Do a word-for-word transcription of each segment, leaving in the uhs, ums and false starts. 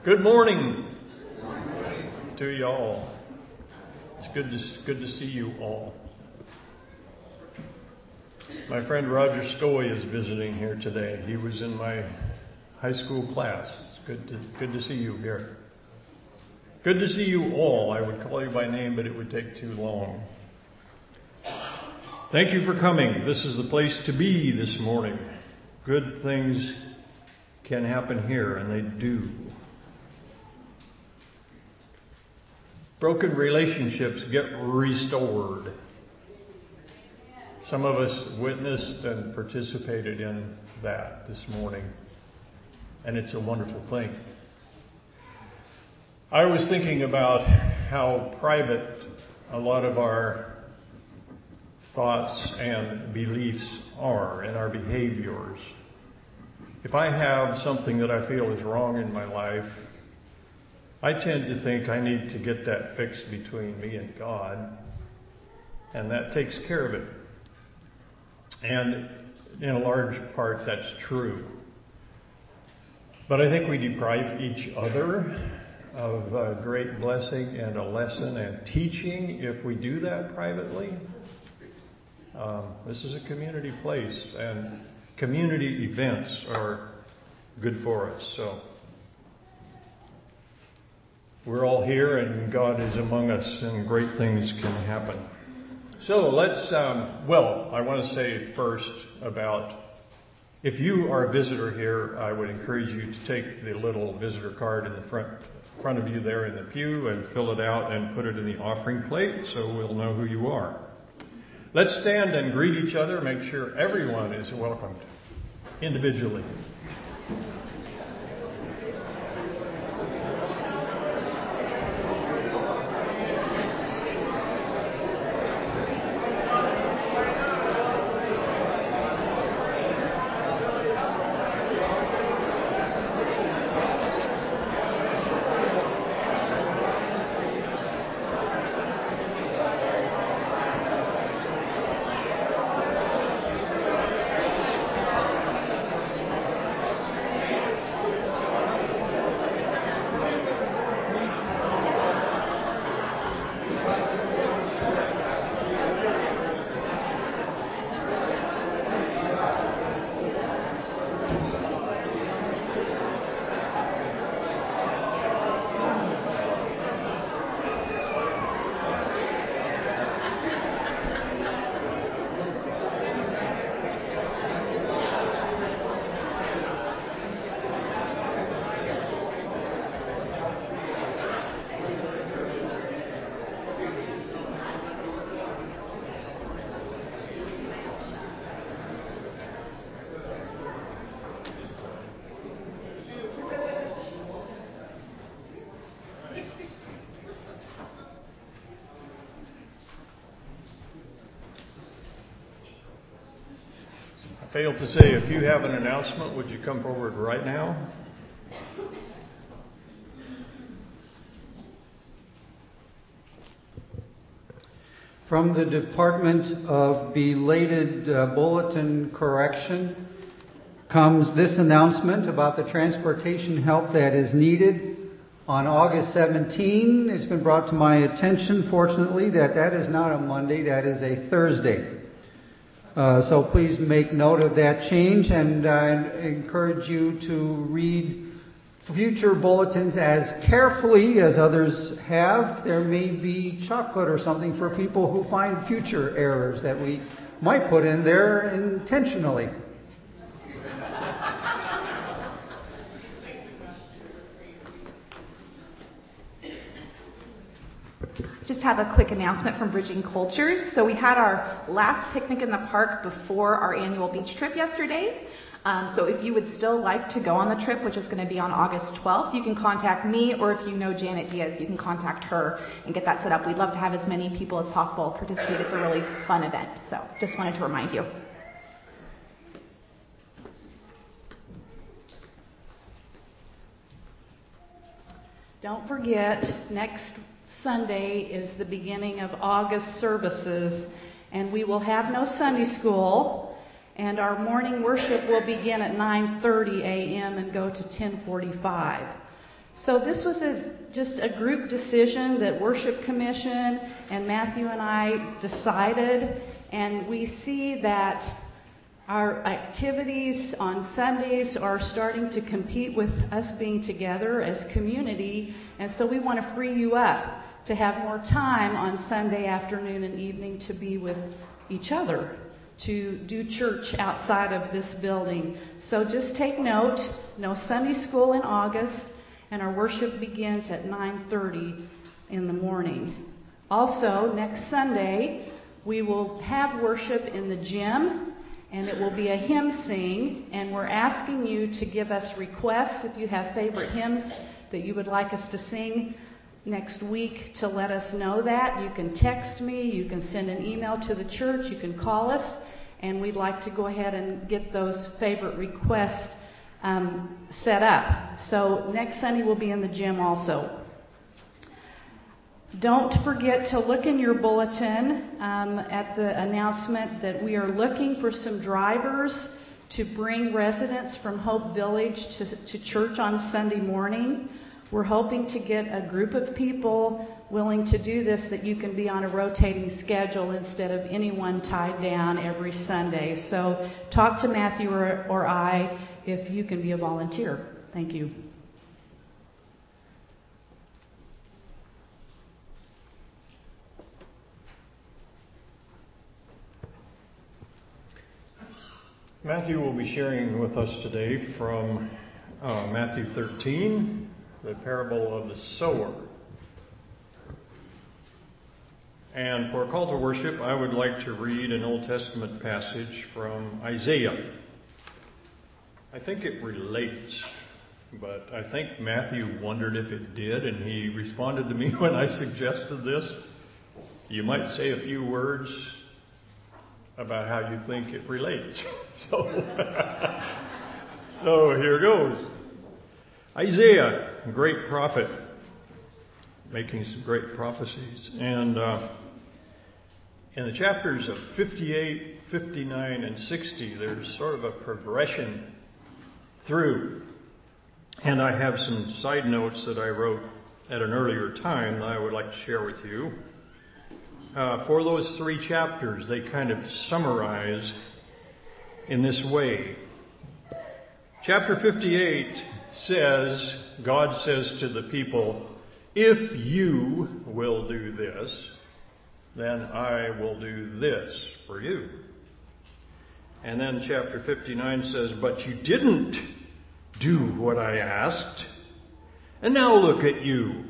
Good morning to you all. It's good to good to see you all. My friend Roger Stoy is visiting here today. He was in my high school class. It's good to good to see you here. Good to see you all. I would call you by name, but it would take too long. Thank you for coming. This is the place to be this morning. Good things can happen here, and they do. Broken relationships get restored. Some of us witnessed and participated in that this morning, and it's a wonderful thing. I was thinking about how private a lot of our thoughts and beliefs are and our behaviors. If I have something that I feel is wrong in my life, I tend to think I need to get that fixed between me and God, and that takes care of it. And in a large part, that's true. But I think we deprive each other of a great blessing and a lesson and teaching if we do that privately. Um, this is a community place, and community events are good for us. So we're all here, and God is among us, and great things can happen. So let's, um, well, I want to say first about, if you are a visitor here, I would encourage you to take the little visitor card in the front front of you there in the pew and fill it out and put it in the offering plate so we'll know who you are. Let's stand and greet each other, make sure everyone is welcomed individually. Failed to say, if you have an announcement, would you come forward right now? From the Department of Belated uh, Bulletin Correction comes this announcement about the transportation help that is needed on August seventeenth. It's been brought to my attention, fortunately, that that is not a Monday, that is a Thursday. Uh, so please make note of that change, and I encourage you to read future bulletins as carefully as others have. There may be chocolate or something for people who find future errors that we might put in there intentionally. Just have a quick announcement from Bridging Cultures. So we had our last picnic in the park before our annual beach trip yesterday. Um, so if you would still like to go on the trip, which is going to be on August twelfth, you can contact me, or if you know Janet Diaz, you can contact her and get that set up. We'd love to have as many people as possible participate. It's a really fun event. So just wanted to remind you. Don't forget, next Sunday is the beginning of August services, and we will have no Sunday school, and our morning worship will begin at nine thirty a.m. and go to ten forty-five. So this was a, just a group decision that Worship Commission and Matthew and I decided, and we see that our activities on Sundays are starting to compete with us being together as community, and so we want to free you up to have more time on Sunday afternoon and evening to be with each other, to do church outside of this building. So just take note, no Sunday school in August, and our worship begins at nine thirty in the morning. Also, next Sunday, we will have worship in the gym, and it will be a hymn sing, and we're asking you to give us requests if you have favorite hymns that you would like us to sing next week, to let us know that. You can text me, you can send an email to the church, you can call us, and we'd like to go ahead and get those favorite requests um, set up. So next Sunday we'll be in the gym also. Don't forget to look in your bulletin um, at the announcement that we are looking for some drivers to bring residents from Hope Village to, to church on Sunday morning. We're hoping to get a group of people willing to do this, that you can be on a rotating schedule instead of anyone tied down every Sunday. So talk to Matthew or, or I if you can be a volunteer. Thank you. Matthew will be sharing with us today from uh, Matthew thirteen, the parable of the sower. And for a call to worship, I would like to read an Old Testament passage from Isaiah. I think it relates, but I think Matthew wondered if it did, and he responded to me when I suggested this. You might say a few words about how you think it relates. So, so here goes. Isaiah, a great prophet, making some great prophecies. And uh, in the chapters of fifty-eight, fifty-nine, and sixty, there's sort of a progression through. And I have some side notes that I wrote at an earlier time that I would like to share with you. Uh, for those three chapters, they kind of summarize in this way. Chapter fifty-eight says, God says to the people, if you will do this, then I will do this for you. And then chapter fifty-nine says, but you didn't do what I asked, and now look at you.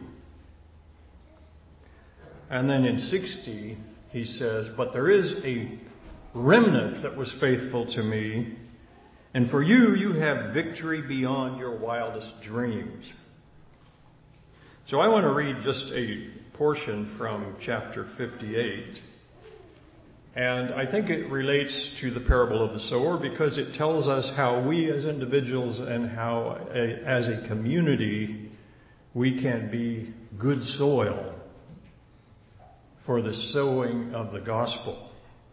And then in sixty, he says, but there is a remnant that was faithful to me, and for you, you have victory beyond your wildest dreams. So I want to read just a portion from chapter fifty-eight. And I think it relates to the parable of the sower because it tells us how we as individuals and how a, as a community we can be good soil for the sowing of the gospel.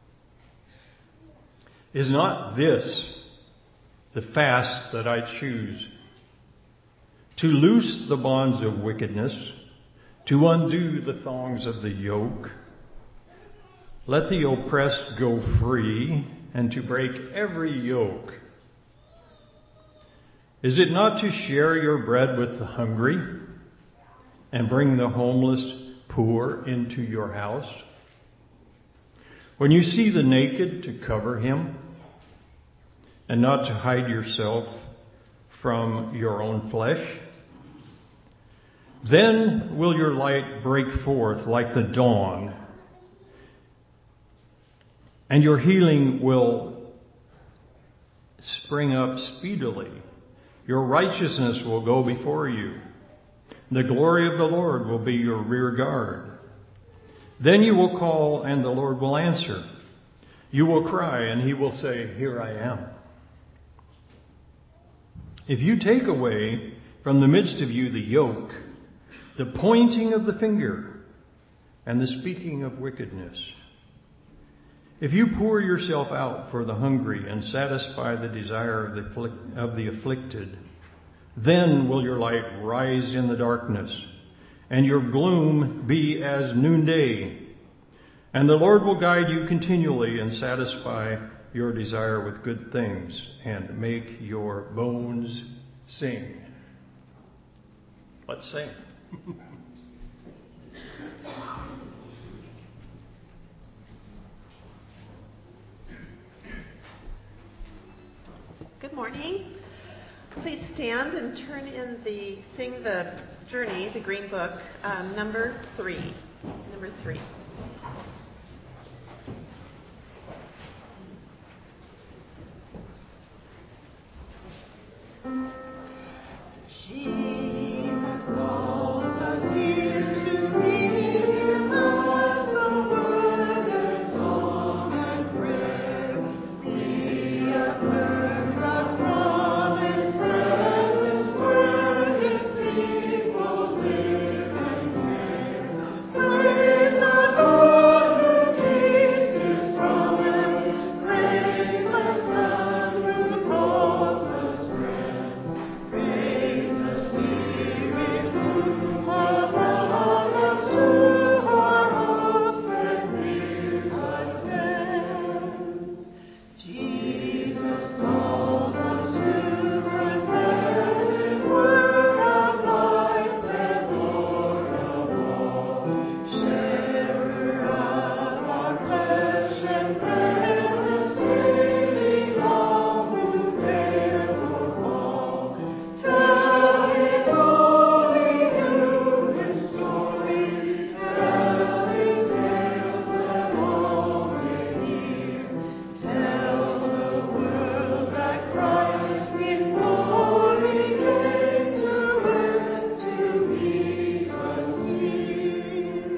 Is not this the fast that I choose? To loose the bonds of wickedness, to undo the thongs of the yoke, let the oppressed go free, and to break every yoke. Is it not to share your bread with the hungry, and bring the homeless poor into your house? When you see the naked, to cover him, and not to hide yourself from your own flesh? Then will your light break forth like the dawn, and your healing will spring up speedily. Your righteousness will go before you. The glory of the Lord will be your rear guard. Then you will call, and the Lord will answer. You will cry, and he will say, here I am. If you take away from the midst of you the yoke, the pointing of the finger, and the speaking of wickedness, if you pour yourself out for the hungry and satisfy the desire of the, of the afflicted, Then will your light rise in the darkness, and your gloom be as noonday. And the Lord will guide you continually and satisfy your desire with good things and make your bones sing. Let's sing. Good morning. Please stand and turn in the Sing the Journey, the Green Book, um, number three. Number three. Jesus calls us here to meet Him as a word and song and prayer. Be affirmed God's promise, presence where His people live and care. Praise the God who keeps His promise. Praise the Son who calls us friends. Praise the Spirit who above us to our hopes and fears ascends. Jesus calls us to confess His word of life and Lord of all, sharer of our flesh and bread, the saving love who fail or fall. Tell His holy human story, tell His tales that all may hear. Tell the world that Christ in glory came to earth to meet us here.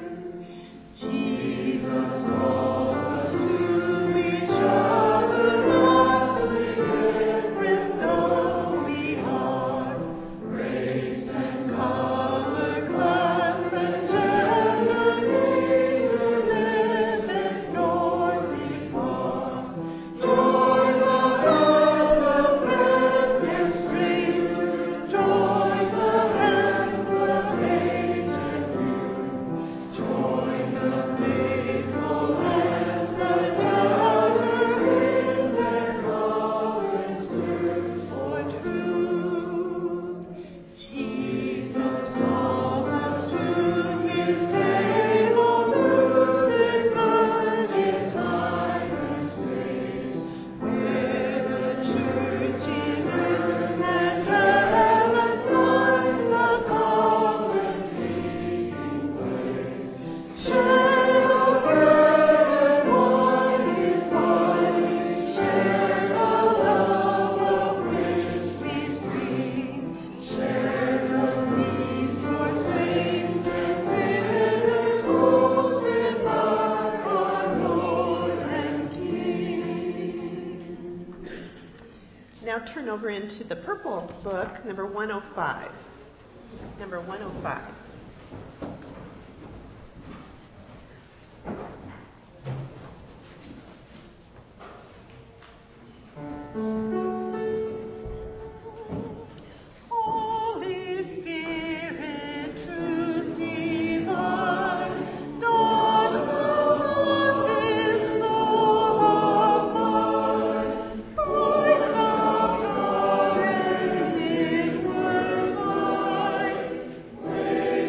Jesus calls us to each other, vastly different though we are. Race and color, class and gender, neither limit nor depart. Join the hand of friend and stranger, join the hands of age and youth. Join the faithful and the doubter in their common search for truth. Jesus calls us to His table, rooted firm in time and space, where the church in earth and heaven finds a common meeting place. Share the bread and wine His body, share the love of which we sing, share the peace for saints and sinners, hosted by our Lord and King. Now turn over into the Purple Book, number one oh five. Number one oh five. Holy Spirit, truth divine, dawn upon this soul of mine, voice of God and inward life,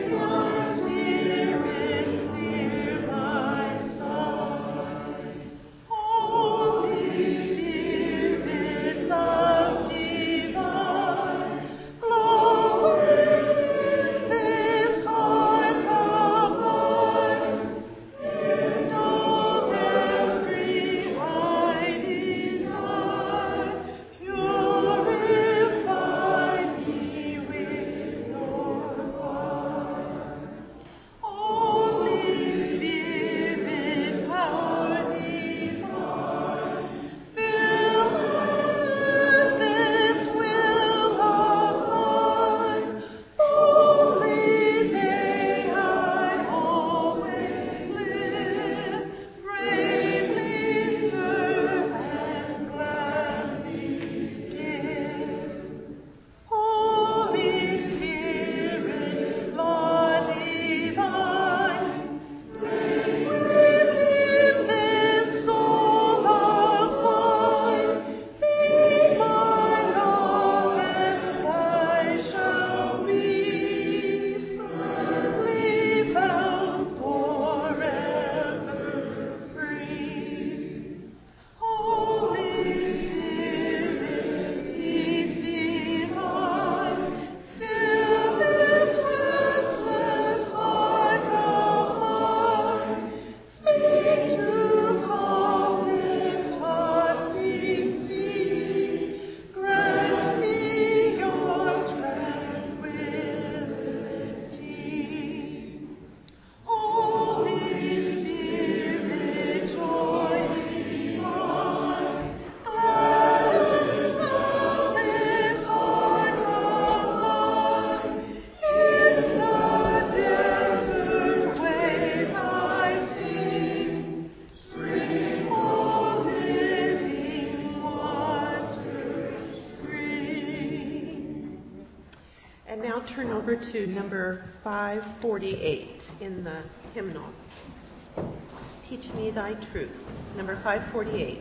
turn over to number five forty-eight in the hymnal. Teach me thy truth. Number five forty-eight.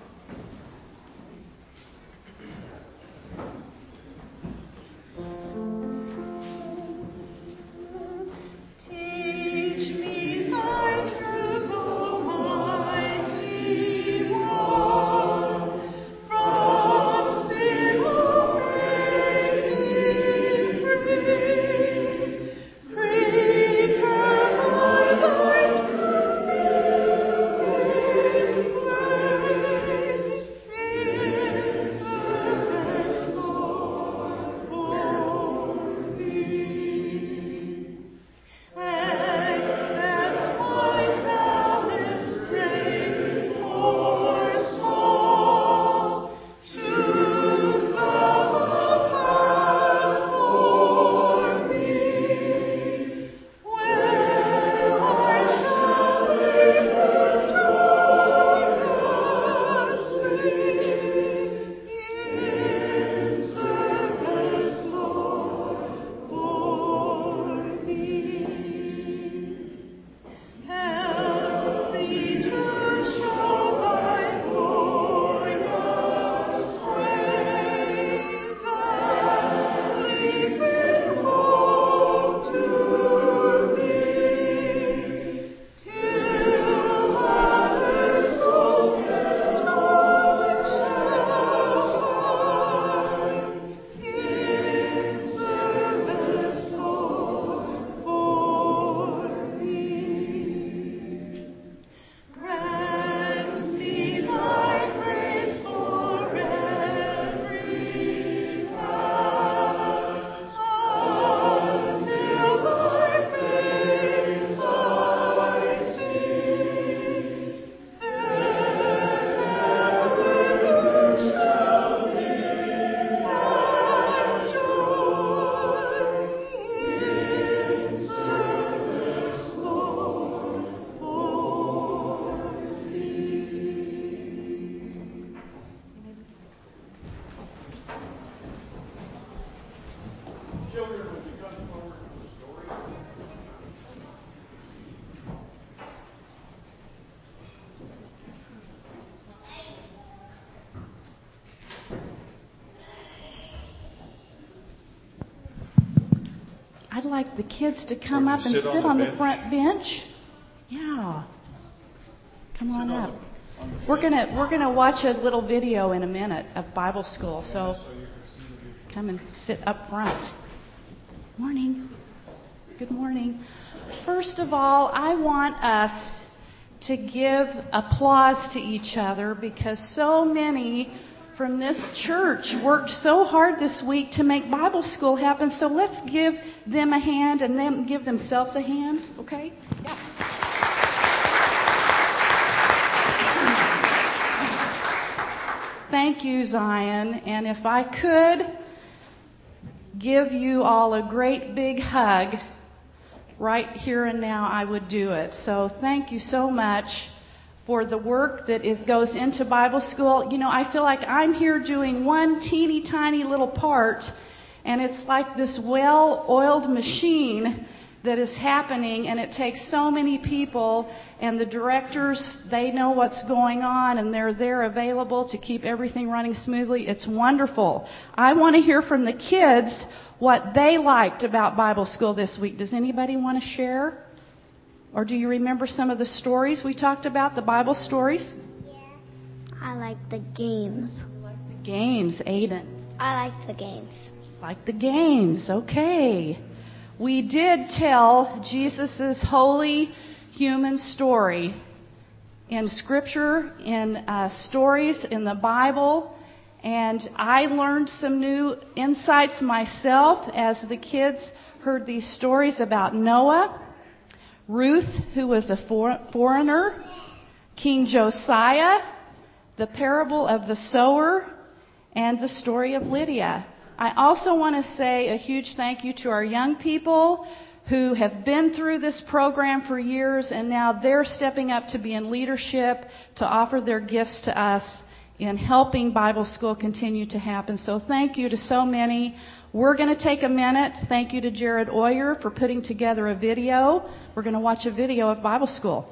I'd like the kids to come up and sit sit on the on the bench? front bench. Yeah. Come on Sit on up. the- on the We're bench. gonna we're gonna watch a little video in a minute of Bible school. So come and sit up front. Morning. Good morning. First of all, I want us to give applause to each other because so many from this church worked so hard this week to make Bible school happen. So let's give them a hand and them give themselves a hand, okay? Yeah. Thank you, Zion. And if I could give you all a great big hug right here and now, I would do it. So thank you so much for the work that is, goes into Bible school. You know, I feel like I'm here doing one teeny tiny little part, and it's like this well-oiled machine that is happening, and it takes so many people, and the directors, they know what's going on, and they're there available to keep everything running smoothly. It's wonderful. I want to hear from the kids what they liked about Bible school this week. Does anybody want to share? Or do you remember some of the stories we talked about, the Bible stories? Yeah. I like the games. The games, Aiden. I like the games. Like the games, okay. We did tell Jesus' holy human story in Scripture, in uh, stories in the Bible, and I learned some new insights myself as the kids heard these stories about Noah, Ruth, who was a for- foreigner, King Josiah, the parable of the sower, and the story of Lydia. I also want to say a huge thank you to our young people who have been through this program for years, and now they're stepping up to be in leadership to offer their gifts to us in helping Bible school continue to happen. So thank you to so many. We're going to take a minute. Thank you to Jared Oyer for putting together a video. We're going to watch a video of Bible school.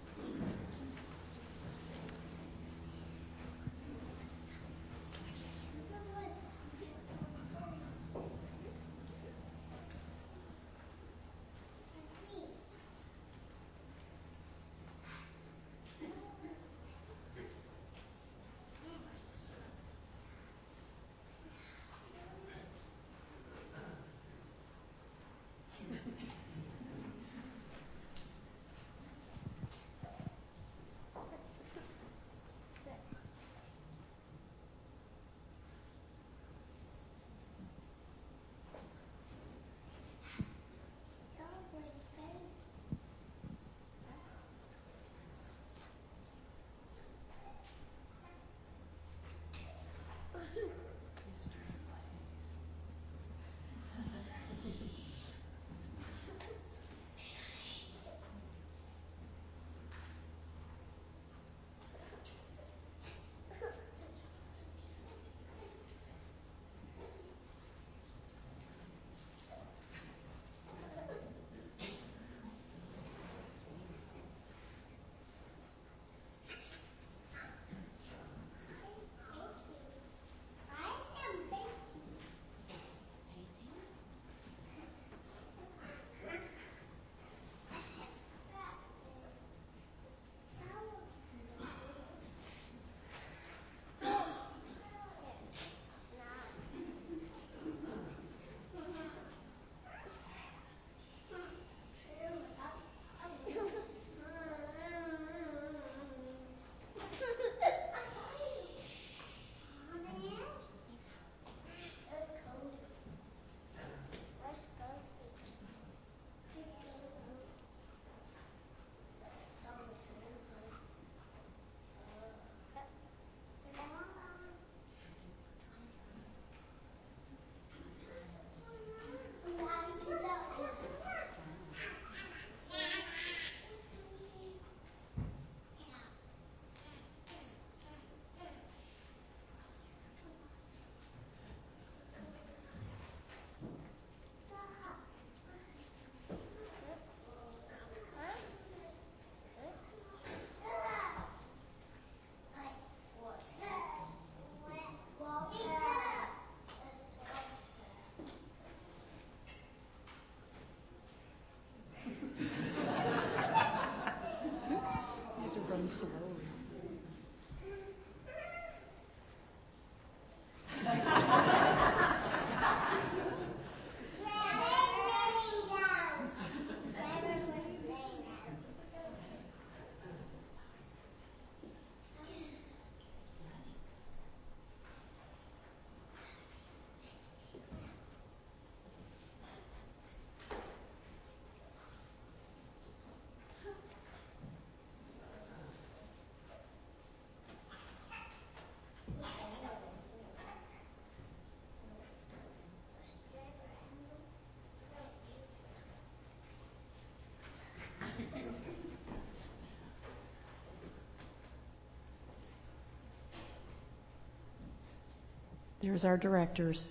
There's our directors.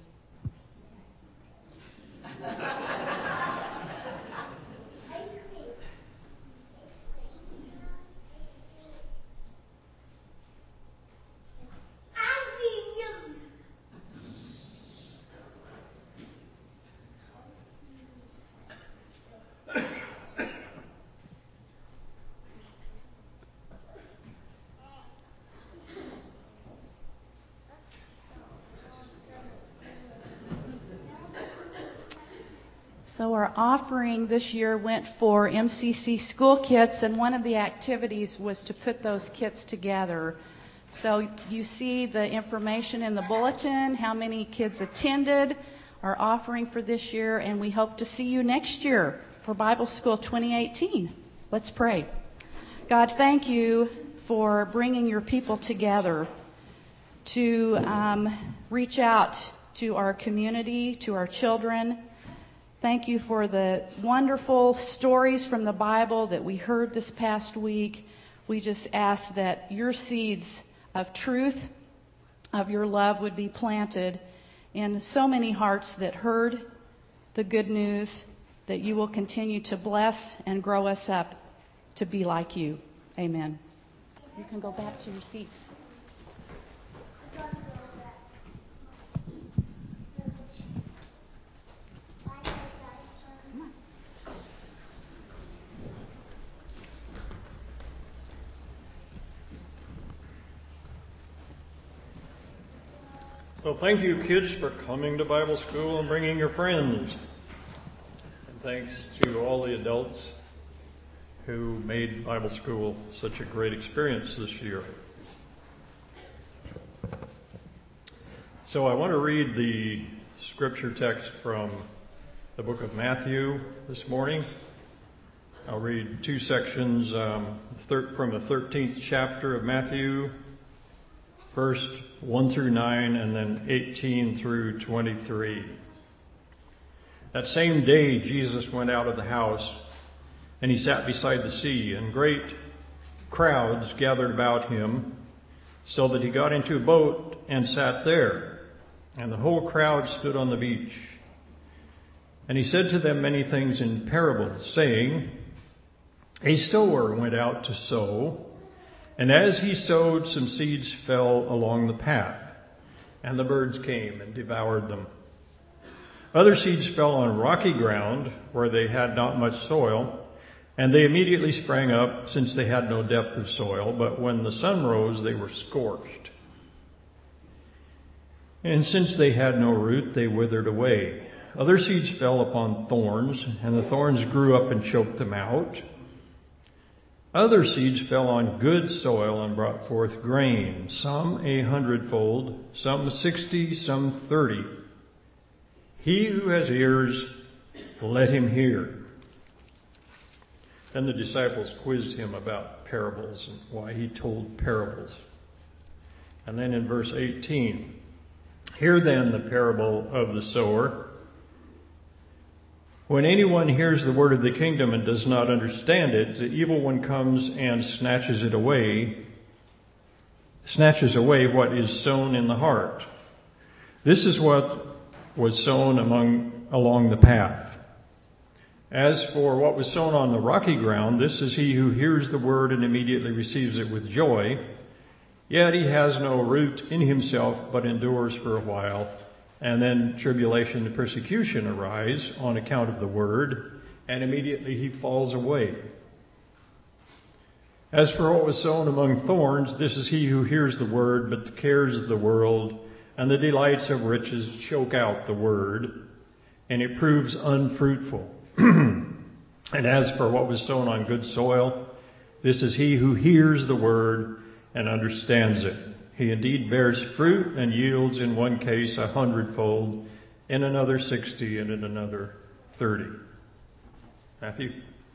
So our offering this year went for M C C school kits, and one of the activities was to put those kits together. So you see the information in the bulletin, how many kids attended our offering for this year, and we hope to see you next year for Bible School twenty eighteen. Let's pray. God, thank you for bringing your people together to um, reach out to our community, to our children. Thank you for the wonderful stories from the Bible that we heard this past week. We just ask that your seeds of truth, of your love would be planted in so many hearts that heard the good news, that you will continue to bless and grow us up to be like you. Amen. You can go back to your seats. So thank you, kids, for coming to Bible school and bringing your friends. And thanks to all the adults who made Bible school such a great experience this year. So I want to read the scripture text from the book of Matthew this morning. I'll read two sections um, thir- from the thirteenth chapter of Matthew, first one through nine, and then eighteen through twenty-three. That same day, Jesus went out of the house, and he sat beside the sea, and great crowds gathered about him, so that he got into a boat and sat there, and the whole crowd stood on the beach. And he said to them many things in parables, saying, A sower went out to sow, and as he sowed, some seeds fell along the path, and the birds came and devoured them. Other seeds fell on rocky ground, where they had not much soil, and they immediately sprang up, since they had no depth of soil. But when the sun rose, they were scorched. And since they had no root, they withered away. Other seeds fell upon thorns, and the thorns grew up and choked them out. Other seeds fell on good soil and brought forth grain, some a hundredfold, some sixty, some thirty. He who has ears, let him hear. Then the disciples quizzed him about parables and why he told parables. And then in verse eighteen, hear then the parable of the sower. When anyone hears the word of the kingdom and does not understand it, the evil one comes and snatches it away, snatches away what is sown in the heart. This is what was sown among along the path. As for what was sown on the rocky ground, this is he who hears the word and immediately receives it with joy. Yet he has no root in himself, but endures for a while. And then tribulation and persecution arise on account of the word, and immediately he falls away. As for what was sown among thorns, this is he who hears the word, but the cares of the world and the delights of riches choke out the word, and it proves unfruitful. And as for what was sown on good soil, this is he who hears the word and understands it. He indeed bears fruit and yields in one case a hundredfold, in another sixty, and in another thirty. Matthew.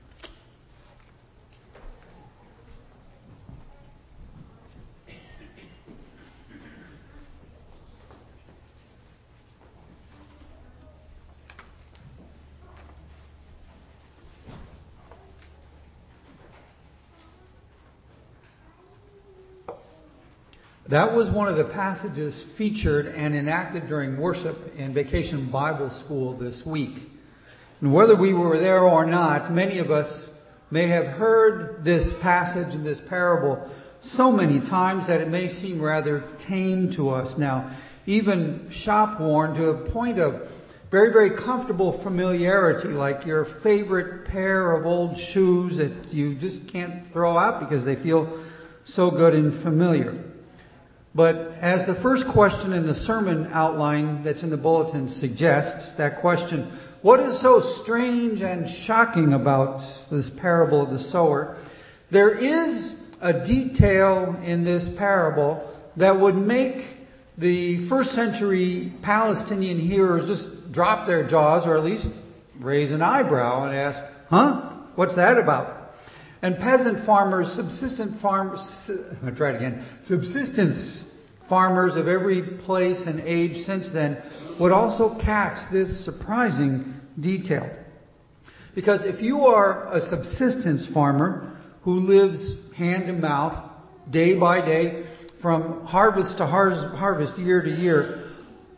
That was one of the passages featured and enacted during worship in Vacation Bible School this week. And whether we were there or not, many of us may have heard this passage and this parable so many times that it may seem rather tame to us now, even shop-worn to a point of very, very comfortable familiarity, like your favorite pair of old shoes that you just can't throw out because they feel so good and familiar. But as the first question in the sermon outline that's in the bulletin suggests, that question, what is so strange and shocking about this parable of the sower? There is a detail in this parable that would make the first century Palestinian hearers just drop their jaws, or at least raise an eyebrow and ask, huh? What's that about? And peasant farmers, subsistent farmers, I'll try it again, subsistence farmers of every place and age since then would also catch this surprising detail. Because if you are a subsistence farmer who lives hand to mouth, day by day, from harvest to har- harvest, year to year,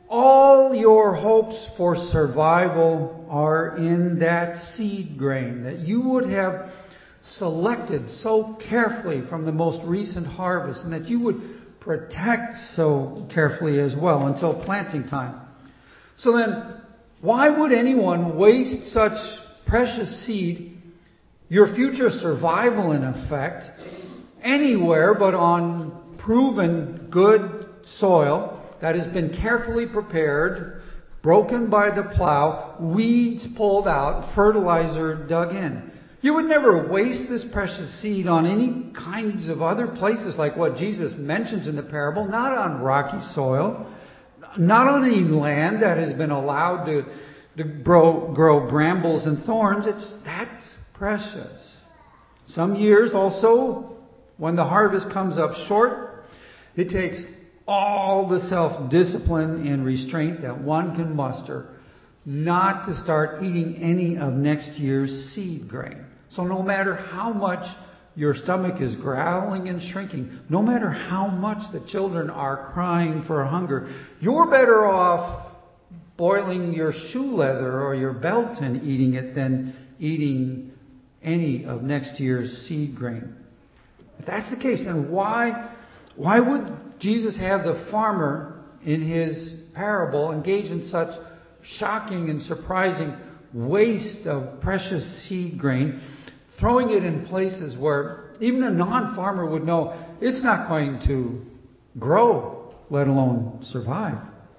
all your hopes for survival are in that seed grain that you would have selected so carefully from the most recent harvest, and that you would protect so carefully as well until planting time. So then, why would anyone waste such precious seed, your future survival in effect, anywhere but on proven good soil that has been carefully prepared, broken by the plow, weeds pulled out, fertilizer dug in? You would never waste this precious seed on any kinds of other places like what Jesus mentions in the parable, not on rocky soil, not on any land that has been allowed to, to grow, grow brambles and thorns. It's that precious. Some years also, when the harvest comes up short, it takes all the self-discipline and restraint that one can muster not to start eating any of next year's seed grain. So no matter how much your stomach is growling and shrinking, no matter how much the children are crying for hunger, you're better off boiling your shoe leather or your belt and eating it than eating any of next year's seed grain. If that's the case, then why, why would Jesus have the farmer in his parable engage in such shocking and surprising waste of precious seed grain, throwing it in places where even a non-farmer would know it's not going to grow, let alone survive?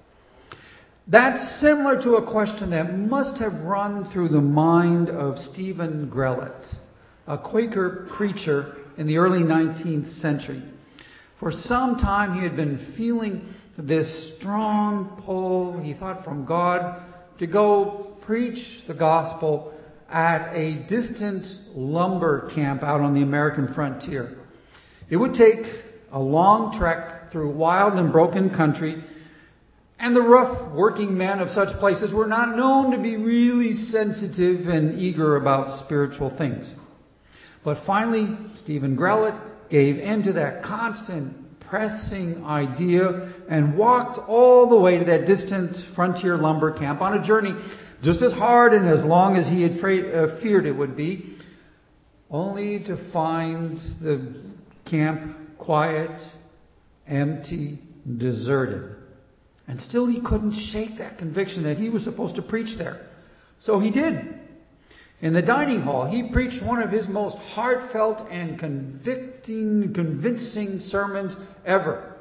That's similar to a question that must have run through the mind of Stephen Grellet, a Quaker preacher in the early nineteenth century. For some time he had been feeling this strong pull, he thought, from God to go preach the gospel at a distant lumber camp out on the American frontier. It would take a long trek through wild and broken country, and the rough working men of such places were not known to be really sensitive and eager about spiritual things. But finally, Stephen Grellet gave in to that constant pressing idea and walked all the way to that distant frontier lumber camp on a journey just as hard and as long as he had fra- uh, feared it would be, only to find the camp quiet, empty, deserted. And still he couldn't shake that conviction that he was supposed to preach there. So he did. In the dining hall, he preached one of his most heartfelt and convicting, convincing sermons ever.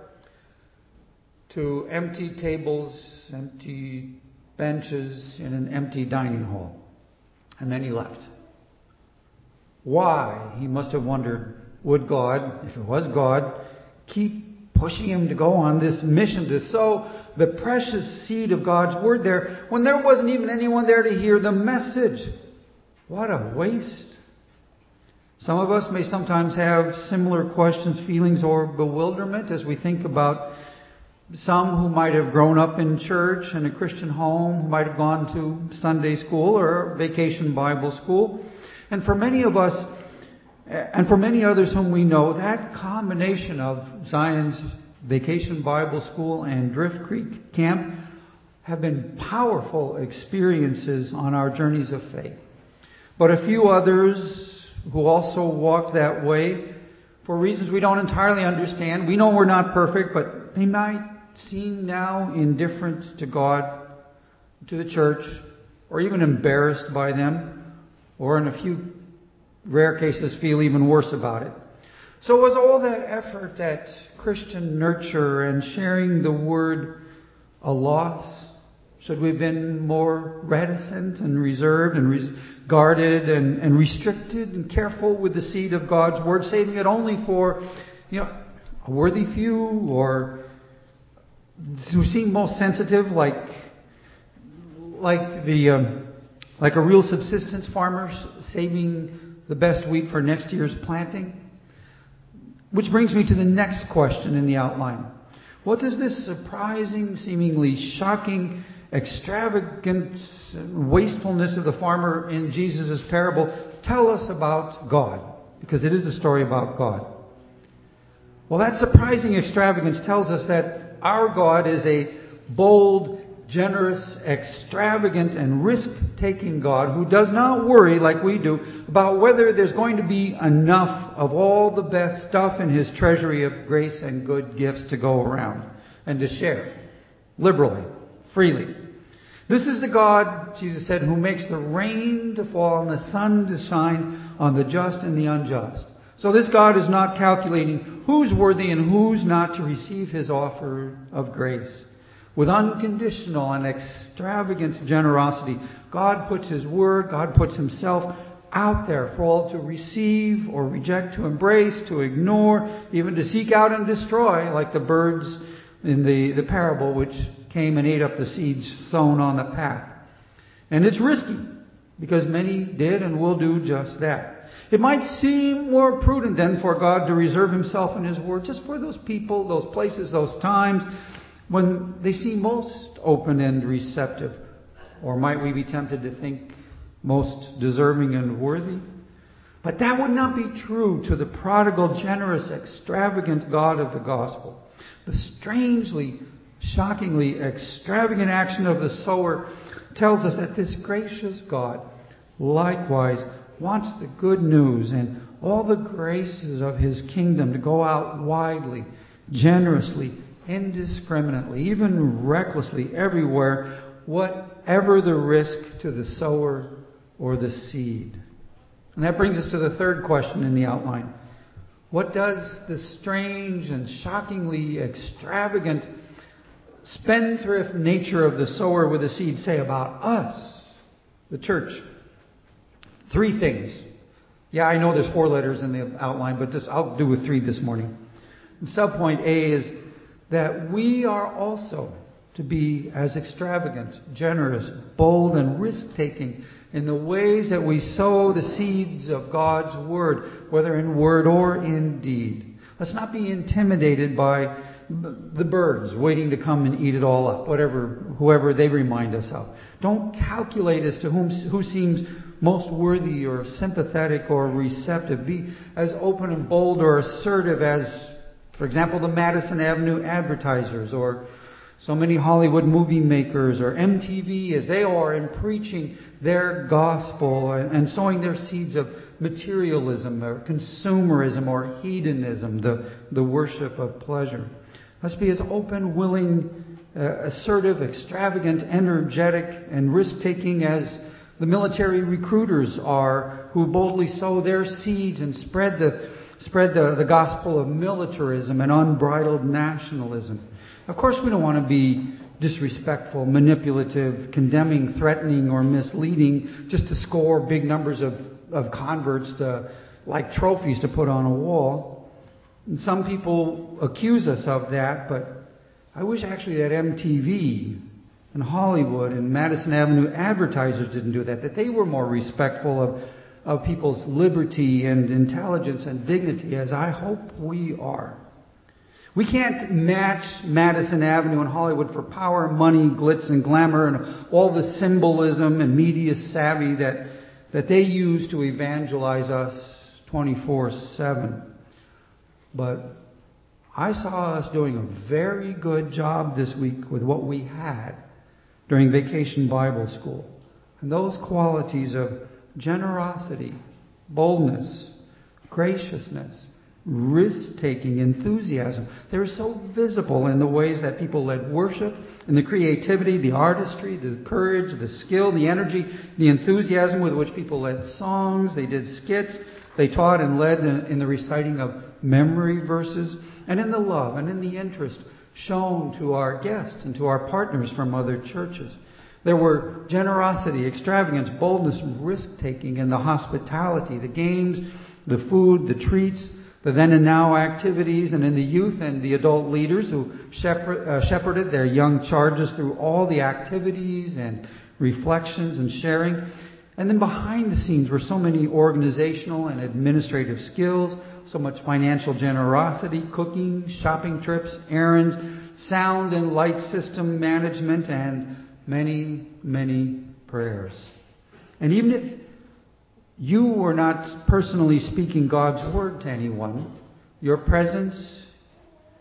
To empty tables, empty benches in an empty dining hall. And then he left. Why, he must have wondered, would God, if it was God, keep pushing him to go on this mission to sow the precious seed of God's word there when there wasn't even anyone there to hear the message? What a waste. Some of us may sometimes have similar questions, feelings, or bewilderment as we think about some who might have grown up in church in a Christian home, who might have gone to Sunday school or vacation Bible school. And for many of us, and for many others whom we know, that combination of Zion's Vacation Bible School and Drift Creek Camp have been powerful experiences on our journeys of faith. But a few others who also walked that way, for reasons we don't entirely understand, we know we're not perfect, but they might seem now indifferent to God, to the church, or even embarrassed by them, or in a few rare cases feel even worse about it. So was all that effort at Christian nurture and sharing the word a loss? Should we have been more reticent and reserved and res- guarded and, and restricted and careful with the seed of God's word, saving it only for, you know, a worthy few, or who seem most sensitive, like like the um, like a real subsistence farmer saving the best wheat for next year's planting? Which brings me to the next question in the outline. What does this surprising, seemingly shocking, extravagant wastefulness of the farmer in Jesus' parable tell us about God? Because it is a story about God. Well, that surprising extravagance tells us that our God is a bold generous, extravagant, and risk-taking God who does not worry, like we do, about whether there's going to be enough of all the best stuff in His treasury of grace and good gifts to go around and to share liberally, freely. This is the God, Jesus said, who makes the rain to fall and the sun to shine on the just and the unjust. So this God is not calculating who's worthy and who's not to receive His offer of grace. With unconditional and extravagant generosity, God puts His Word, God puts Himself out there for all to receive or reject, to embrace, to ignore, even to seek out and destroy, like the birds in the, the parable which came and ate up the seeds sown on the path. And it's risky, because many did and will do just that. It might seem more prudent then for God to reserve Himself and His Word just for those people, those places, those times when they seem most open and receptive. Or might we be tempted to think most deserving and worthy? But that would not be true to the prodigal, generous, extravagant God of the gospel. The strangely, shockingly extravagant action of the sower tells us that this gracious God likewise wants the good news and all the graces of His kingdom to go out widely, generously, indiscriminately, even recklessly everywhere, whatever the risk to the sower or the seed. And that brings us to the third question in the outline. What does the strange and shockingly extravagant spendthrift nature of the sower with the seed say about us, the church? Three things. Yeah, I know there's four letters in the outline, but just I'll do with three this morning. And subpoint A is that we are also to be as extravagant, generous, bold, and risk-taking in the ways that we sow the seeds of God's Word, whether in word or in deed. Let's not be intimidated by the birds waiting to come and eat it all up, whatever, whoever they remind us of. Don't calculate as to whom, who seems most worthy or sympathetic or receptive. Be as open and bold or assertive as, for example, the Madison Avenue advertisers or so many Hollywood movie makers or M T V as they are in preaching their gospel and, and sowing their seeds of materialism or consumerism or hedonism, the, the worship of pleasure. Let's be as open, willing, uh, assertive, extravagant, energetic, and risk-taking as the military recruiters are who boldly sow their seeds and spread the spread the, the gospel of militarism and unbridled nationalism. Of course, we don't want to be disrespectful, manipulative, condemning, threatening, or misleading just to score big numbers of, of converts to, like trophies to put on a wall. And some people accuse us of that, but I wish actually that M T V and Hollywood and Madison Avenue advertisers didn't do that, that they were more respectful of, of people's liberty and intelligence and dignity, as I hope we are. We can't match Madison Avenue and Hollywood for power, money, glitz and glamour and all the symbolism and media savvy that, that they use to evangelize us twenty-four seven. But I saw us doing a very good job this week with what we had during Vacation Bible School. And those qualities of generosity, boldness, graciousness, risk-taking, enthusiasm, they were so visible in the ways that people led worship, in the creativity, the artistry, the courage, the skill, the energy, the enthusiasm with which people led songs, they did skits, they taught and led in, in the reciting of memory verses, and in the love and in the interest shown to our guests and to our partners from other churches. There were generosity, extravagance, boldness, risk-taking in the hospitality, the games, the food, the treats, the then and now activities, and in the youth and the adult leaders who shepherd, uh, shepherded their young charges through all the activities and reflections and sharing. And then behind the scenes were so many organizational and administrative skills, so much financial generosity, cooking, shopping trips, errands, sound and light system management, and many, many prayers. And even if you were not personally speaking God's word to anyone, your presence,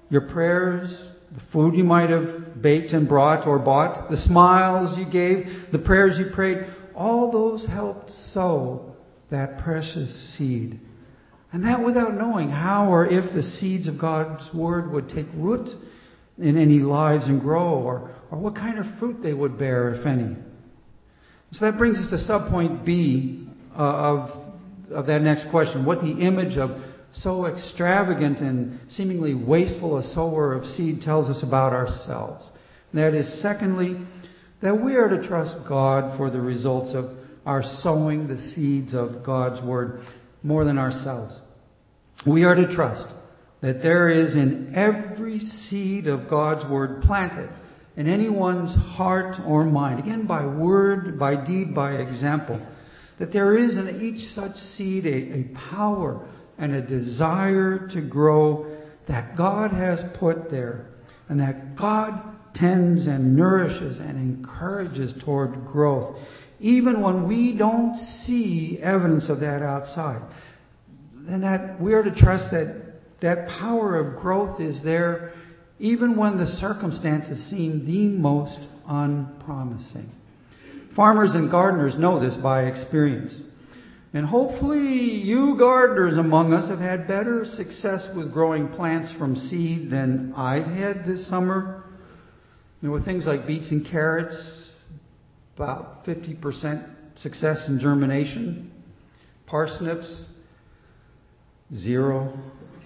your prayers, the food you might have baked and brought or bought, the smiles you gave, the prayers you prayed, all those helped sow that precious seed. And that without knowing how or if the seeds of God's Word would take root in any lives and grow, or, or what kind of fruit they would bear, if any. So that brings us to subpoint B uh, of, of that next question. What the image of so extravagant and seemingly wasteful a sower of seed tells us about ourselves. And that is, secondly, that we are to trust God for the results of our sowing the seeds of God's Word more than ourselves. We are to trust that there is in every seed of God's Word planted in anyone's heart or mind, again by word, by deed, by example, that there is in each such seed a, a power and a desire to grow that God has put there, and that God tends and nourishes and encourages toward growth, even when we don't see evidence of that outside. And that we are to trust that that power of growth is there even when the circumstances seem the most unpromising. Farmers and gardeners know this by experience. And hopefully you gardeners among us have had better success with growing plants from seed than I've had this summer. You know, with things like beets and carrots, about fifty percent success in germination. Parsnips, zero.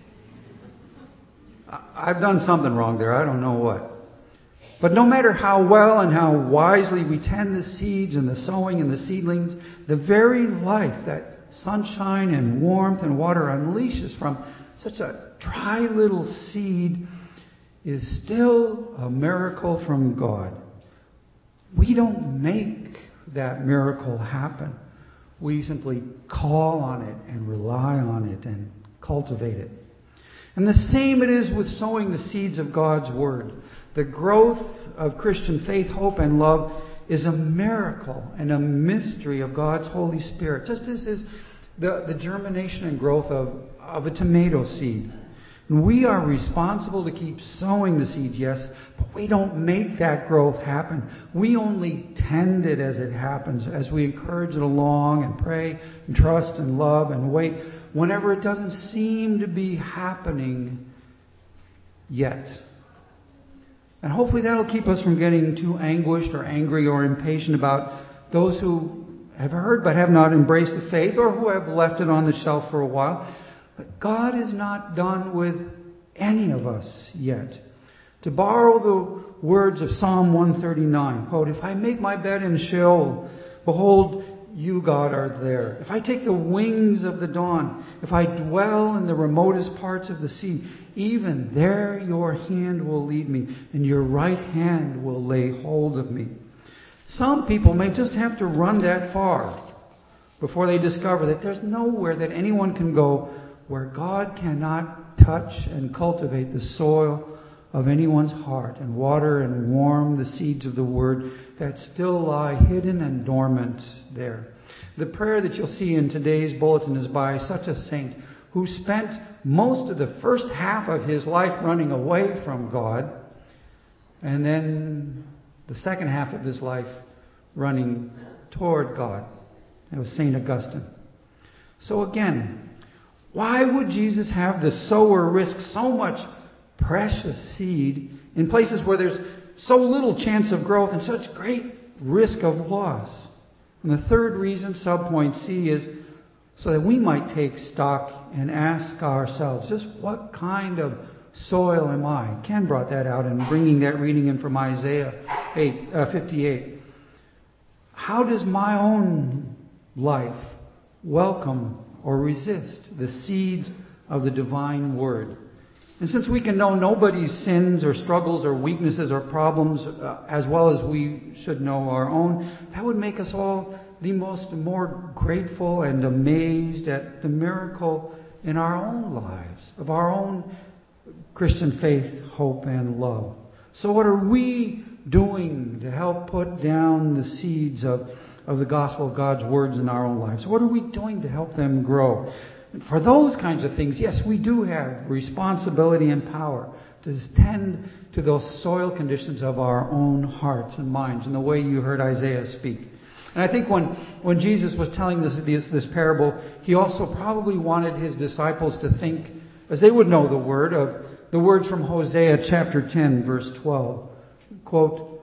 I've done something wrong there. I don't know what. But no matter how well and how wisely we tend the seeds and the sowing and the seedlings, the very life that sunshine and warmth and water unleashes from such a dry little seed is still a miracle from God. We don't make that miracle happen. We simply call on it and rely on it and cultivate it. And the same it is with sowing the seeds of God's Word. The growth of Christian faith, hope, and love is a miracle and a mystery of God's Holy Spirit, just as is the, the germination and growth of, of a tomato seed. And we are responsible to keep sowing the seed, yes, but we don't make that growth happen. We only tend it as it happens, as we encourage it along and pray and trust and love and wait, whenever it doesn't seem to be happening yet. And hopefully that'll keep us from getting too anguished or angry or impatient about those who have heard but have not embraced the faith, or who have left it on the shelf for a while. But God is not done with any of us yet. To borrow the words of Psalm one thirty-nine, quote, "If I make my bed in Sheol, behold, you, God, are there. If I take the wings of the dawn, if I dwell in the remotest parts of the sea, even there your hand will lead me, and your right hand will lay hold of me." Some people may just have to run that far before they discover that there's nowhere that anyone can go where God cannot touch and cultivate the soil of anyone's heart and water and warm the seeds of the Word that still lie hidden and dormant there. The prayer that you'll see in today's bulletin is by such a saint who spent most of the first half of his life running away from God, and then the second half of his life running toward God. It was Saint Augustine. So again, why would Jesus have the sower risk so much precious seed in places where there's so little chance of growth and such great risk of loss? And the third reason, subpoint C, is so that we might take stock and ask ourselves, just what kind of soil am I? Ken brought that out in bringing that reading in from Isaiah eight, uh, fifty-eight. How does my own life welcome or resist the seeds of the divine Word? And since we can know nobody's sins or struggles or weaknesses or problems uh, as well as we should know our own, that would make us all the most more grateful and amazed at the miracle in our own lives, of our own Christian faith, hope, and love. So what are we doing to help put down the seeds of, of the gospel of God's words in our own lives? What are we doing to help them grow? For those kinds of things, yes, we do have responsibility and power. to tend to those soil conditions of our own hearts and minds, in the way you heard Isaiah speak. And I think when, when Jesus was telling this, this, this parable, he also probably wanted his disciples to think, as they would know the word, of the words from Hosea chapter ten, verse twelve. Quote,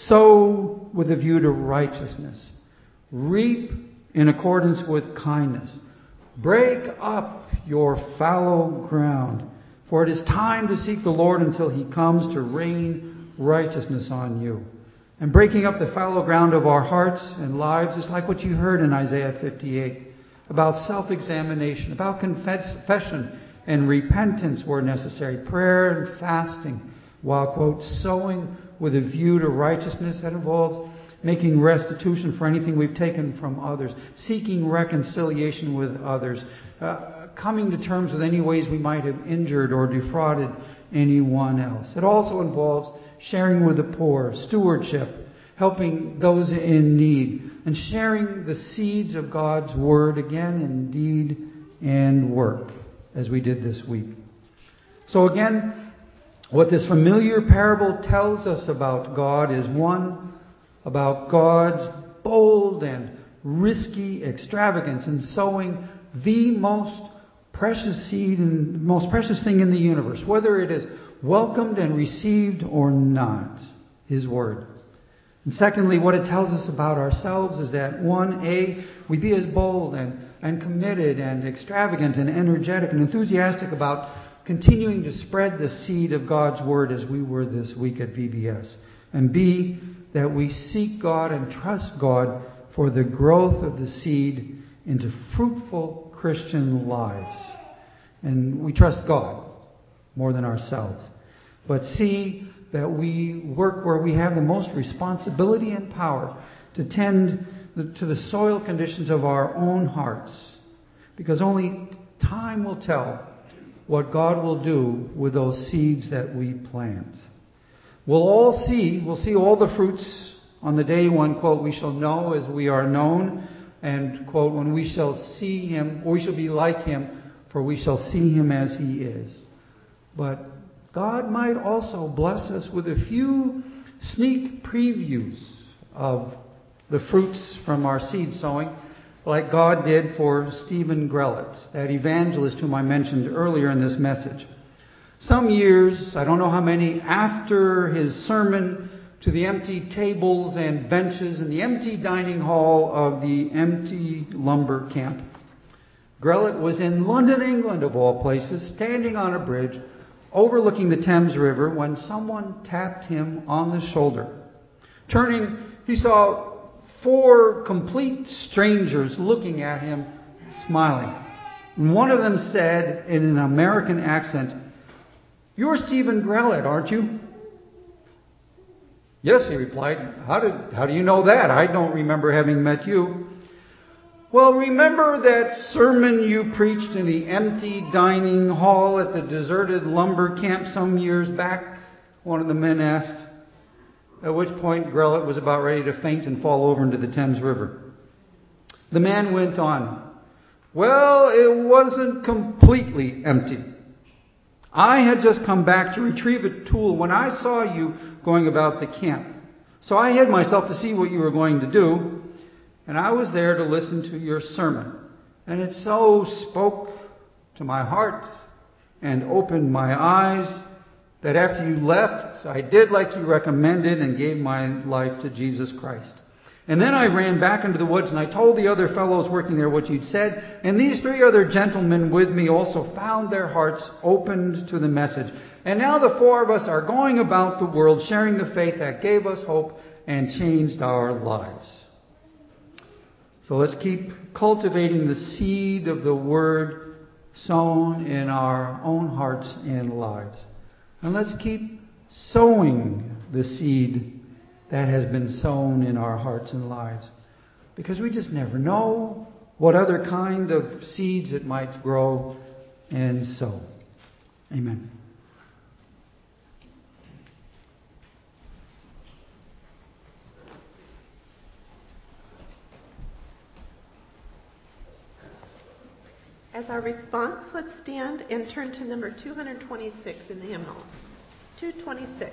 "Sow with a view to righteousness. Reap in accordance with kindness. Break up your fallow ground. For it is time to seek the Lord until he comes to rain righteousness on you." And breaking up the fallow ground of our hearts and lives is like what you heard in Isaiah fifty-eight, about self-examination, about confession and repentance where necessary, prayer and fasting, while, quote, sowing with a view to righteousness. That involves making restitution for anything we've taken from others, seeking reconciliation with others, uh, coming to terms with any ways we might have injured or defrauded anyone else. It also involves sharing with the poor, stewardship, helping those in need, and sharing the seeds of God's Word again in deed and work, as we did this week. So again, what this familiar parable tells us about God is, one, about God's bold and risky extravagance in sowing the most precious seed and most precious thing in the universe, whether it is welcomed and received or not, His Word. And secondly, what it tells us about ourselves is that, one, A, we be as bold and, and committed and extravagant and energetic and enthusiastic about continuing to spread the seed of God's Word as we were this week at V B S. And B, that we seek God and trust God for the growth of the seed into fruitful Christian lives. And we trust God more than ourselves. But C, that we work where we have the most responsibility and power to tend the, to the soil conditions of our own hearts. Because only time will tell what God will do with those seeds that we plant. We'll all see, we'll see all the fruits on the day when, quote, we shall know as we are known, and, quote, when we shall see Him, or we shall be like Him, for we shall see Him as He is. But God might also bless us with a few sneak previews of the fruits from our seed sowing, like God did for Stephen Grellett, that evangelist whom I mentioned earlier in this message. Some years, I don't know how many, after his sermon to the empty tables and benches in the empty dining hall of the empty lumber camp, Grellett was in London, England, of all places, standing on a bridge overlooking the Thames River when someone tapped him on the shoulder. Turning, he saw four complete strangers looking at him, smiling. And one of them said in an American accent, "You're Stephen Grellett, aren't you?" "Yes," he replied. How did, how do you know that? I don't remember having met you." "Well, remember that sermon you preached in the empty dining hall at the deserted lumber camp some years back?" one of the men asked. At which point Grellett was about ready to faint and fall over into the Thames River. The man went on, "Well, it wasn't completely empty. I had just come back to retrieve a tool when I saw you going about the camp. So I hid myself to see what you were going to do, and I was there to listen to your sermon. And it so spoke to my heart and opened my eyes that after you left, I did like you recommended and gave my life to Jesus Christ. And then I ran back into the woods and I told the other fellows working there what you'd said. And these three other gentlemen with me also found their hearts opened to the message. And now the four of us are going about the world sharing the faith that gave us hope and changed our lives." So let's keep cultivating the seed of the Word sown in our own hearts and lives. And let's keep sowing the seed that has been sown in our hearts and lives. Because we just never know what other kind of seeds it might grow and sow. Amen. As our response, let's stand and turn to number two hundred twenty-six in the hymnal. two twenty-six.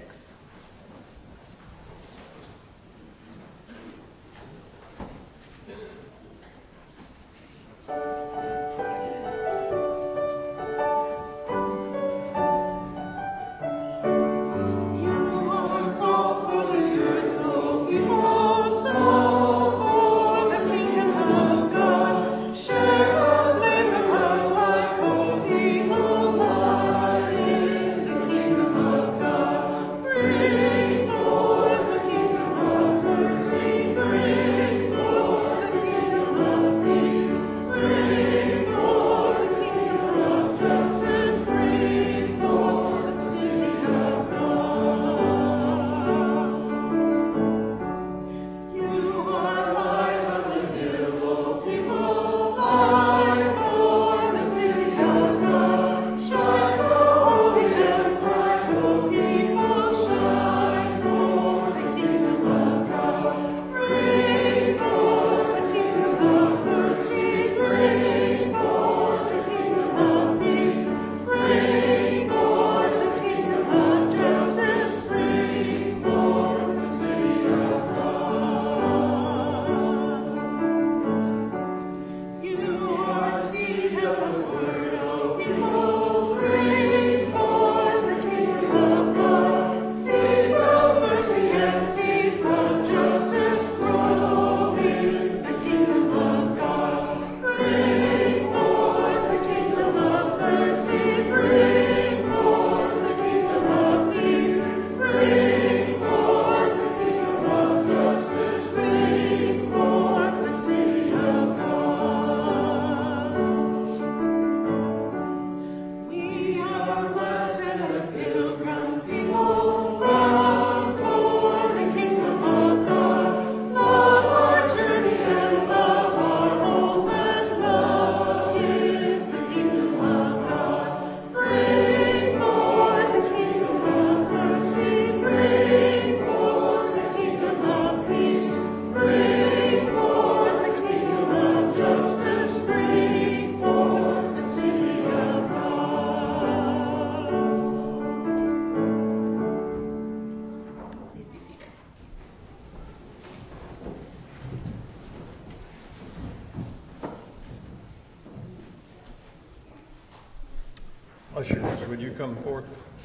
Ushers, would you come forth?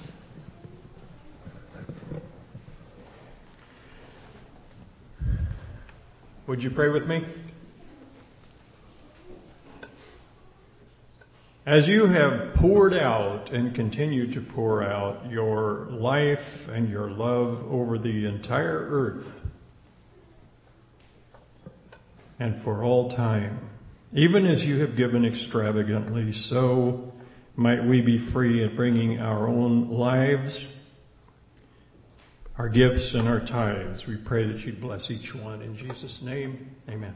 Would you pray with me? As you have poured out and continue to pour out your life and your love over the entire earth and for all time, even as you have given extravagantly, so might we be free at bringing our own lives, our gifts, and our tithes. We pray that you'd bless each one. In Jesus' name, amen.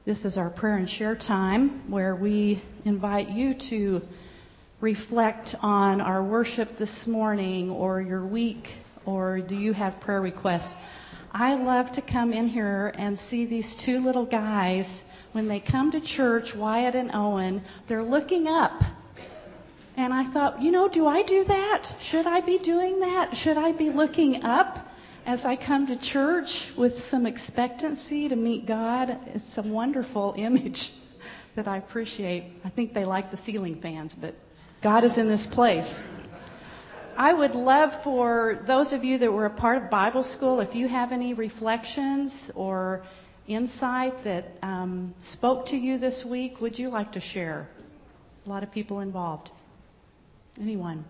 This is our prayer and share time where we invite you to reflect on our worship this morning or your week, or do you have prayer requests? I love to come in here and see these two little guys. When they come to church, Wyatt and Owen, they're looking up. And I thought, you know, do I do that? Should I be doing that? Should I be looking up as I come to church with some expectancy to meet God? It's a wonderful image that I appreciate. I think they like the ceiling fans, but God is in this place. I would love for those of you that were a part of Bible school, if you have any reflections or insight that um, spoke to you this week, would you like to share? A lot of people involved. Anyone?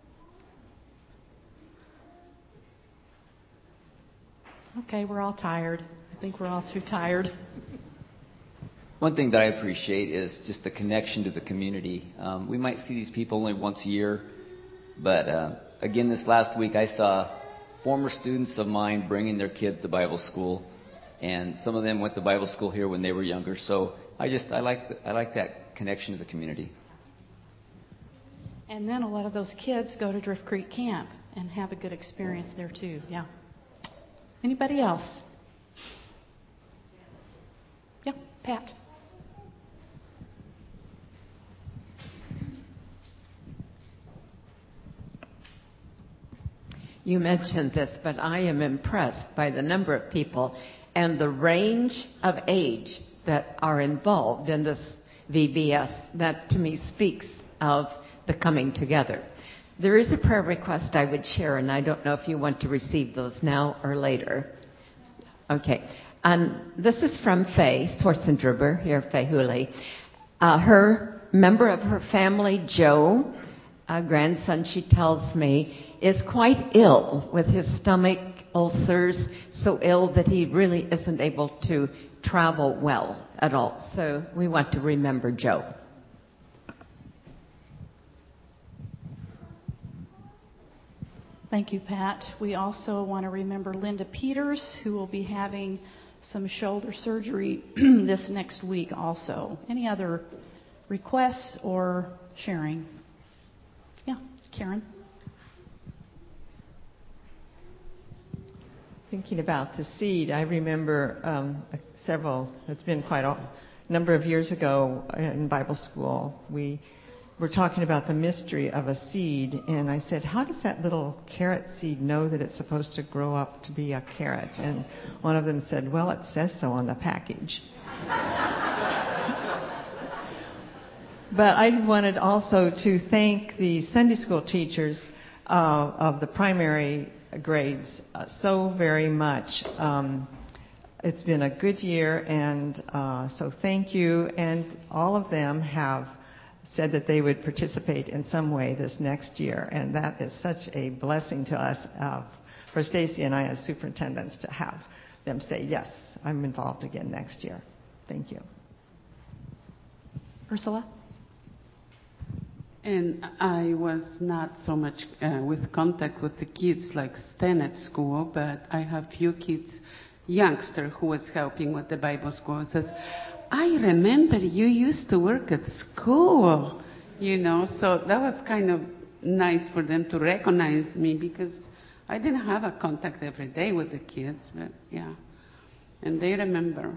Okay, we're all tired. I think we're all too tired. One thing that I appreciate is just the connection to the community. Um, we might see these people only once a year, but uh, again, this last week I saw former students of mine bringing their kids to Bible school, and some of them went to Bible school here when they were younger. So I just I like the, I like that connection to the community. And then a lot of those kids go to Drift Creek Camp and have a good experience there too. Yeah. Anybody else? Yeah, Pat. You mentioned this, but I am impressed by the number of people and the range of age that are involved in this V B S. That to me speaks of the coming together. There is a prayer request I would share, and I don't know if you want to receive those now or later. Okay. And this is from Faye Swartzendruber, here, Faye Hooley. Uh, her member of her family, Joe, a grandson, she tells me, is quite ill with his stomach ulcers, so ill that he really isn't able to travel well at all. So we want to remember Joe. Thank you, Pat. We also want to remember Linda Peters, who will be having some shoulder surgery this next week also. Any other requests or sharing? Yeah, Karen. Thinking about the seed, I remember um, several, it's been quite a number of years ago in Bible school, we were talking about the mystery of a seed, and I said, how does that little carrot seed know that it's supposed to grow up to be a carrot? And one of them said, well, it says so on the package. But I wanted also to thank the Sunday school teachers uh, of the primary grades uh, so very much. Um, it's been a good year, and uh, so thank you. And all of them have said that they would participate in some way this next year, and that is such a blessing to us, uh, for Stacy and I as superintendents, to have them say, yes, I'm involved again next year. Thank you. Ursula? And I was not so much uh, with contact with the kids like Stan at school, but I have few kids, youngster who was helping with the Bible school, says, I remember you used to work at school, you know, so that was kind of nice for them to recognize me because I didn't have a contact every day with the kids, but yeah, and they remember.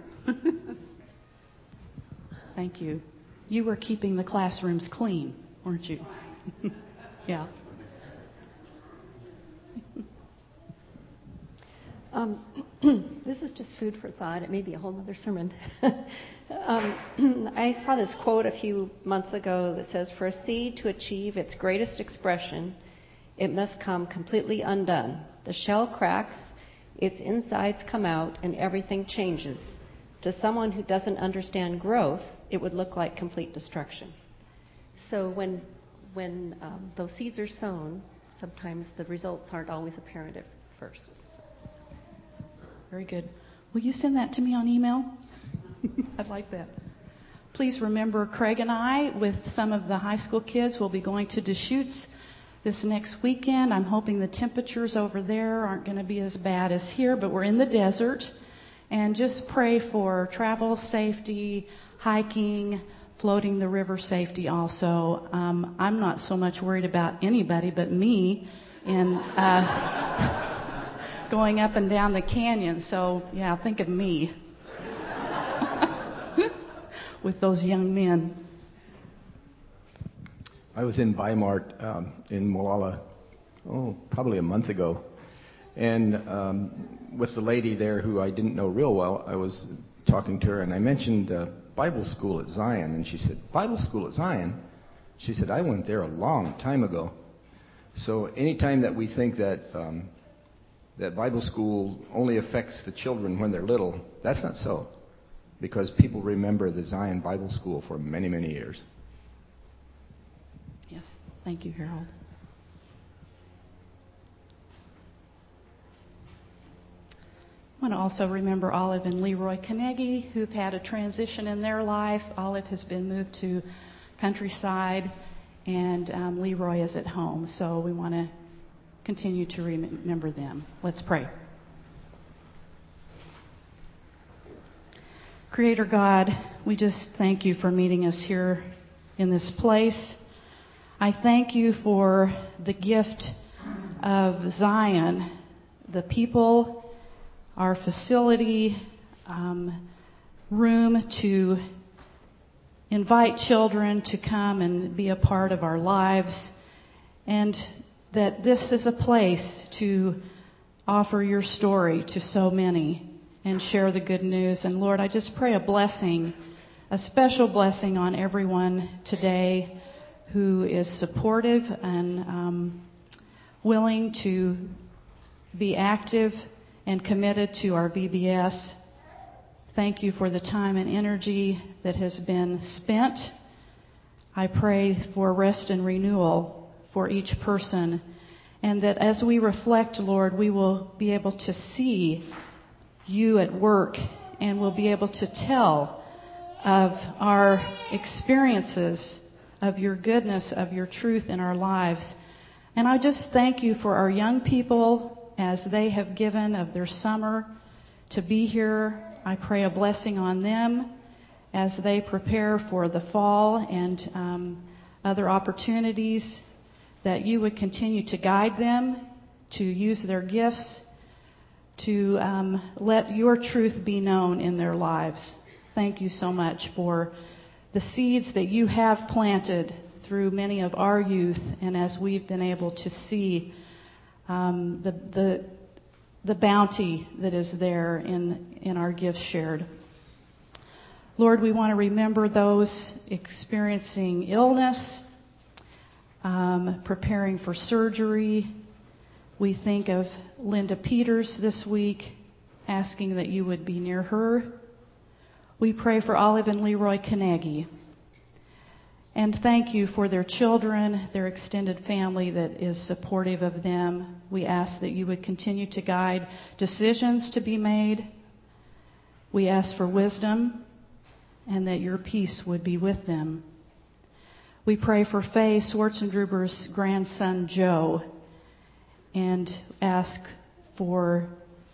Thank you. You were keeping the classrooms clean, weren't you? Yeah. Um, this is just food for thought. It may be a whole other sermon. um, I saw this quote a few months ago that says, for a seed to achieve its greatest expression, it must come completely undone. The shell cracks, its insides come out, and everything changes. To someone who doesn't understand growth, it would look like complete destruction. So when, when um, those seeds are sown, sometimes the results aren't always apparent at first. Very good. Will you send that to me on email? I'd like that. Please remember Craig and I, with some of the high school kids, will be going to Deschutes this next weekend. I'm hoping the temperatures over there aren't going to be as bad as here, but we're in the desert, and just pray for travel safety, hiking, floating the river safety also. Um, I'm not so much worried about anybody but me in uh, going up and down the canyon. So, yeah, think of me with those young men. I was in Weimar um, in Molalla, oh, probably a month ago. And um, with the lady there who I didn't know real well, I was talking to her, and I mentioned uh, Bible school at Zion. And she said, Bible school at Zion? She said, I went there a long time ago. So anytime that we think that um, that Bible school only affects the children when they're little, that's not so. Because people remember the Zion Bible School for many, many years. Yes. Thank you, Harold. I want to also remember Olive and Leroy Carnegie, who've had a transition in their life. Olive has been moved to Countryside, and um, Leroy is at home. So we want to continue to remember them. Let's pray. Creator God, we just thank you for meeting us here in this place. I thank you for the gift of Zion, the people, our facility, um, room to invite children to come and be a part of our lives, and that this is a place to offer your story to so many and share the good news. And Lord, I just pray a blessing, a special blessing on everyone today who is supportive and um, willing to be active and committed to our V B S. Thank you for the time and energy that has been spent. I pray for rest and renewal for each person, and that as we reflect, Lord, we will be able to see you at work, and we'll be able to tell of our experiences, of your goodness, of your truth in our lives. And I just thank you for our young people as they have given of their summer to be here. I pray a blessing on them as they prepare for the fall and um, other opportunities, that you would continue to guide them, to use their gifts, to um, let your truth be known in their lives. Thank you so much for the seeds that you have planted through many of our youth, and as we've been able to see um, the, the the bounty that is there in, in our gifts shared. Lord, we want to remember those experiencing illness, um, preparing for surgery. We think of Linda Peters this week, asking that you would be near her. We pray for Olive and Leroy Carnegie. And thank you for their children, their extended family that is supportive of them. We ask that you would continue to guide decisions to be made. We ask for wisdom and that your peace would be with them. We pray for Faye Swartzendruber's grandson, Joe, and ask for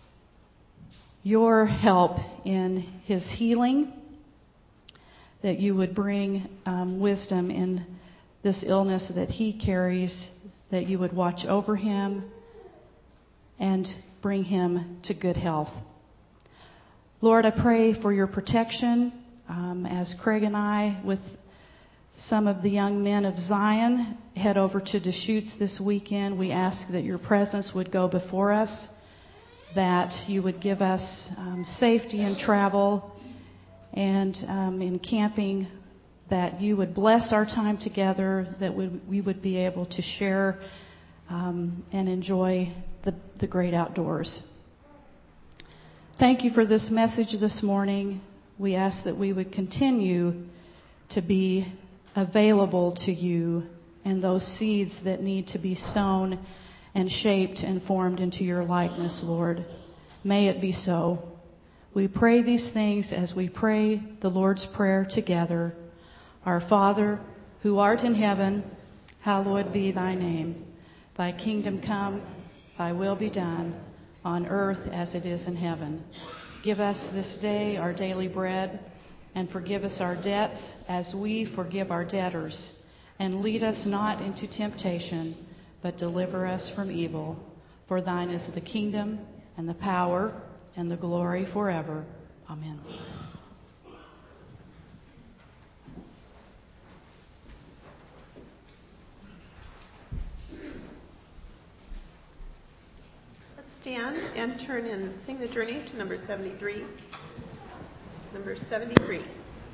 your help in his healing, that you would bring um, wisdom in this illness that he carries, that you would watch over him and bring him to good health. Lord, I pray for your protection um, as Craig and I, with some of the young men of Zion, head over to Deschutes this weekend. We ask that your presence would go before us, that you would give us um, safety in travel and um, in camping, that you would bless our time together, that we, we would be able to share um, and enjoy the, the great outdoors. Thank you for this message this morning. We ask that we would continue to be available to you and those seeds that need to be sown and shaped and formed into your likeness, Lord. May it be so. We pray these things as we pray the Lord's Prayer together. Our Father, who art in heaven, hallowed be thy name. Thy kingdom come, thy will be done, on earth as it is in heaven. Give us this day our daily bread, and forgive us our debts as we forgive our debtors. And lead us not into temptation, but deliver us from evil. For thine is the kingdom, and the power, and the glory forever. Amen. Let's stand and turn and sing the journey to number seventy-three. Number seventy-three.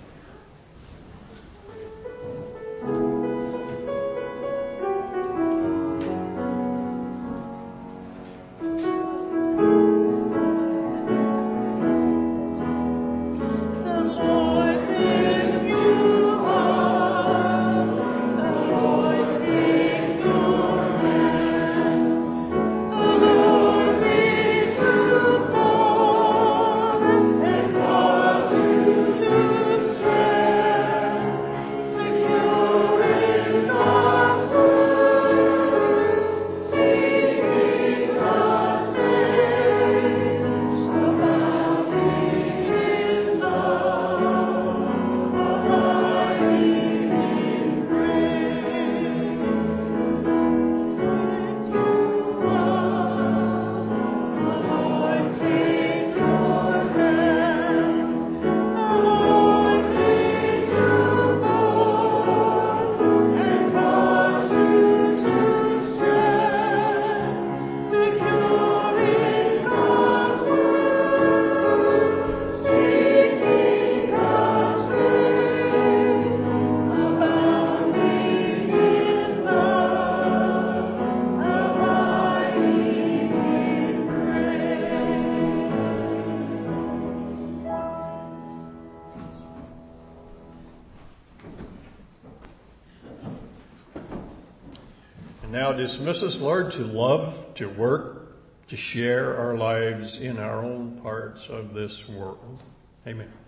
Now dismiss us, Lord, to love, to work, to share our lives in our own parts of this world. Amen.